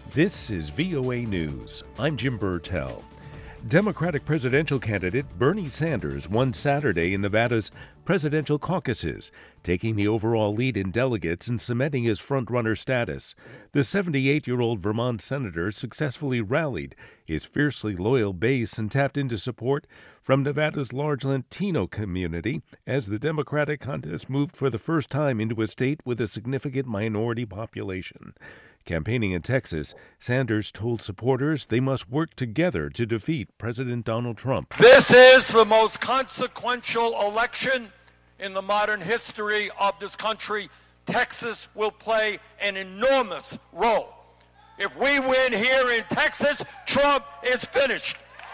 This is VOA News. I'm Jim Burtell. Democratic presidential candidate Bernie Sanders won Saturday in Nevada's presidential caucuses, taking the overall lead in delegates and cementing his frontrunner status. The 78-year-old Vermont senator successfully rallied his fiercely loyal base and tapped into support from Nevada's large Latino community as the Democratic contest moved for the first time into a state with a significant minority population. Campaigning in Texas, Sanders told supporters they must work together to defeat President Donald Trump. This is the most consequential election in the modern history of this country. Texas will play an enormous role. If we win here in Texas, Trump is finished.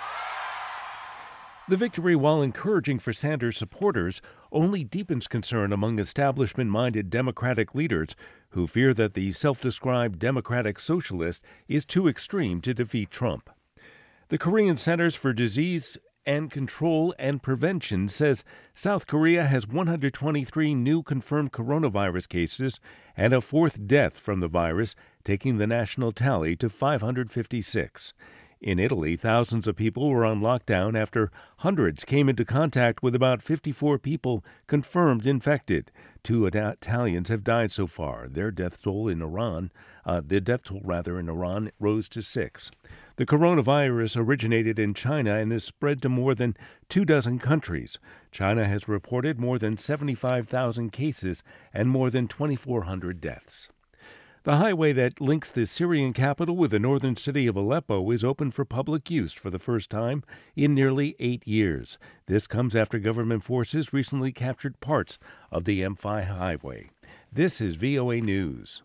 The victory, while encouraging for Sanders supporters, only deepens concern among establishment-minded Democratic leaders who fear that the self-described Democratic socialist is too extreme to defeat Trump. The Korean Centers for Disease and Control and Prevention says South Korea has 123 new confirmed coronavirus cases and a fourth death from the virus, taking the national tally to 556. In Italy, thousands of people were on lockdown after hundreds came into contact with about 54 people confirmed infected. 2 Italians have died so far. The death toll in Iran rose to 6. The coronavirus originated in China and has spread to more than 24 countries. China has reported more than 75,000 cases and more than 2,400 deaths. The highway that links the Syrian capital with the northern city of Aleppo is open for public use for the first time in nearly 8 years. This comes after government forces recently captured parts of the M5 highway. This is VOA News.